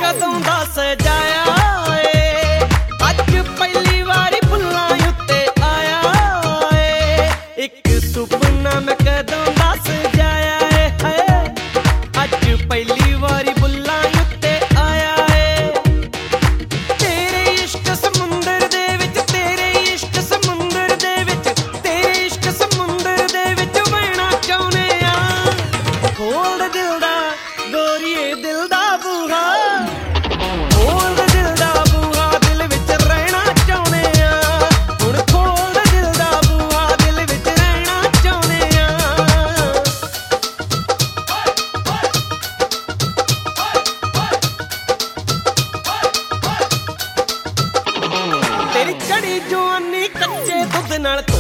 ਕਦੋਂ ਦਾ ਸਜਾਇਆ ਏ, ਅੱਜ ਪਹਿਲੀ ਵਾਰੀ ਫੁੱਲਾਂ ਉੱਤੇ ਆਇਆ ਏ। ਇੱਕ ਸੁਪਨਾ ਮੈਂ ਕਦੋਂ ਦਾ ਸਜਾਇਆ ਏ, ਹਾਏ ਅੱਜ ਪਹਿਲੀ ਵਾਰੀ ਫੁੱਲਾਂ ਉੱਤੇ ਆਇਆ ਏ। ਤੇਰੇ ਇਸ਼ਕ ਸਮੁੰਦਰ ਦੇ ਵਿੱਚ, ਤੇਰੇ ਇਸ਼ਕ ਸਮੁੰਦਰ ਦੇ ਵਿੱਚ, ਤੇਰੇ ਇਸ਼ਕ ਸਮੁੰਦਰ ਦੇ ਵਿੱਚ ਵਹਿਣਾ ਚਾਹੁੰਦੇ ਆ। ਖੋਲ ਦੇ ਦਿਲ ਦਾ ਗੋਰੀਏ ਦਿਲ ਦਾ ਬੂਹਾ, ਖੋਲ ਦੇ ਦਿਲ ਦਾ ਬੂਹਾ, ਦਿਲ ਵਿੱਚ ਰਹਿਣਾ ਚਾਹੁੰਦੇ ਆ। ਹੁਣ ਖੋਲ ਦੇ ਦਿਲ ਦਾ ਬੂਹਾ, ਦਿਲ ਵਿੱਚ ਰਹਿਣਾ ਚਾਹੁੰਦੇ ਆ। ਤੇਰੀ ਚੜੀ ਜਵਾਨੀ ਕੱਚੇ ਦੁੱਧ ਨਾਲ